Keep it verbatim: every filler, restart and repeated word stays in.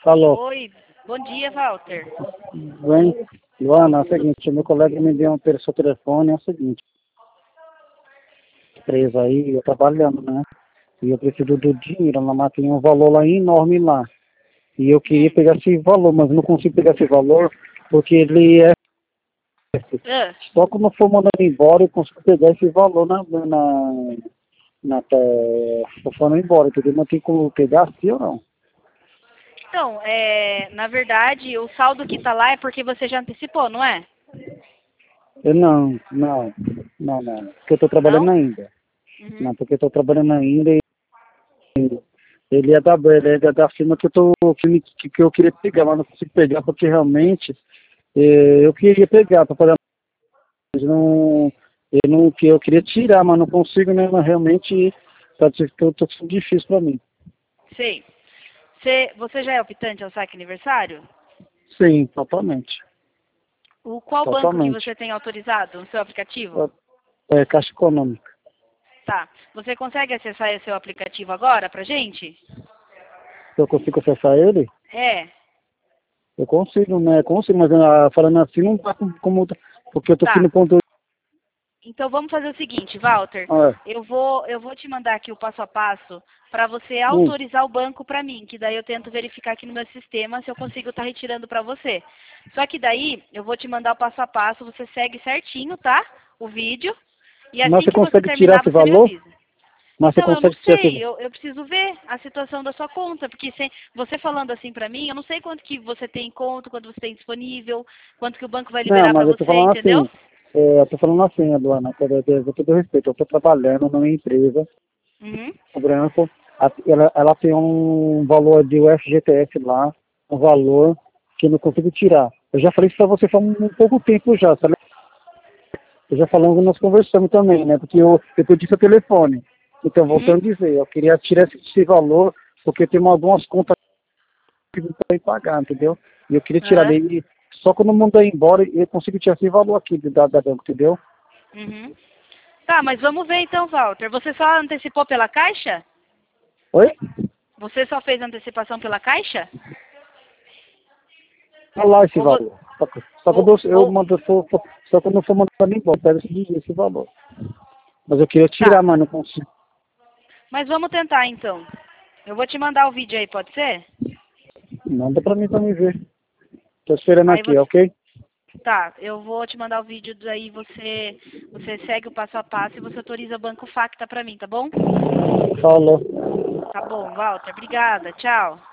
Falou. Oi, bom dia, Walter. Bem, Luana, é o seguinte, meu colega me deu um seu telefone, é o seguinte, empresa aí, eu trabalhando, né? E eu preciso do dinheiro, ela tem um valor lá enorme lá. E eu queria Hum. pegar esse valor, mas não consigo pegar esse valor, porque ele é... Ah, Só quando eu for mandando embora, eu consigo pegar esse valor na... na, na tô falando embora, entendeu? Não tem como pegar assim ou não? então, é, na verdade, o saldo que tá lá é porque você já antecipou, não é? Eu não, não, não, não, porque eu tô trabalhando Não? ainda. Uhum. Não, porque eu tô trabalhando ainda e ele é da, ele é da firma que eu, tô, que, que, que eu queria pegar, mas não consigo pegar porque realmente eh, eu queria pegar para fazer, mas não, eu não, que eu queria tirar, mas não consigo, né? Mas realmente tá, tô, tô sendo difícil para mim. Sei. Você, você já é optante ao saque aniversário? Sim, totalmente, O qual banco que totalmente. você tem autorizado no seu aplicativo? É, é Caixa Econômica. Tá. Você consegue acessar esse seu aplicativo agora pra gente? Eu consigo acessar ele? É. Eu consigo, né? Consigo, mas ah, falando assim não dá como, como- porque eu tô aqui Tá. no ponto. Então vamos fazer o seguinte, Walter. Ah, é. Eu vou, eu vou te mandar aqui o passo a passo para você Hum. autorizar o banco para mim, que daí eu tento verificar aqui no meu sistema se eu consigo estar retirando para você. Só que daí eu vou te mandar o passo a passo, você segue certinho, tá? O vídeo. E Mas assim você que você consegue tirar terminar, esse você me valor? avisa. Mas você Então, eu não consegue tirar esse sei, valor? eu, eu preciso ver a situação da sua conta, porque se, você falando assim para mim, eu não sei quanto que você tem em conta, quanto você tem disponível, quanto que o banco vai Não, liberar para mas eu tô você, falando entendeu? assim, é, eu tô falando assim, Eduardo, com todo com todo respeito, eu tô trabalhando numa empresa, Uhum. o branco, a- ela, ela tem um valor de U F G T S lá, um valor que eu não consigo tirar. Eu já falei isso pra você faz um, um pouco tempo já, sabe? Eu já falamos, nós conversamos também, né? Porque eu, eu pedi seu telefone. Então, Uhum. voltando a dizer, eu queria tirar esse, esse valor, porque tem algumas contas que não podem pagar, entendeu? E eu queria tirar Aham. dele, só quando eu mandar embora, eu consigo tirar esse valor aqui da, da banco, entendeu? Uhum. Tá, mas vamos ver então, Walter. Você só antecipou pela Caixa? Oi? Você só fez antecipação pela Caixa? Olha lá esse Ou, vo- valor. Só, que- só quando ou, eu, eu ou... mando, for, for- só quando eu for mandando embora, pega esse, esse valor. Mas eu queria tirar, Tá. mas não consigo. Mas vamos tentar então. Eu vou te mandar o vídeo aí, pode ser? Manda pra mim pra me ver. Tô esperando Aí aqui, você. ok? Tá, eu vou te mandar o vídeo, daí você, você segue o passo a passo e você autoriza o Banco Facta pra mim, tá bom? Falou. Tá bom, Walter. Obrigada. Tchau.